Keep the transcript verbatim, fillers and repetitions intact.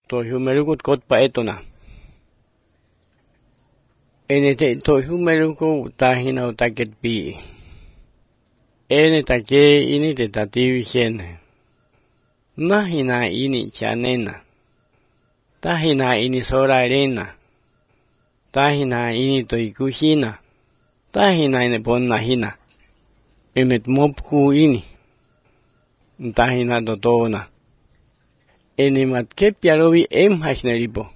To humelukut kot pa etona. Enete to humeluku tahina utaket pi. Ene take ini te tativi hene. Nahina ini chanena. Tahina ini sorarena. Tahina ini to ikuhina. Tahina ini ponna hina. Emet mopku ini. Tahina totona. Ene mat kepiarovi em hasnelipo.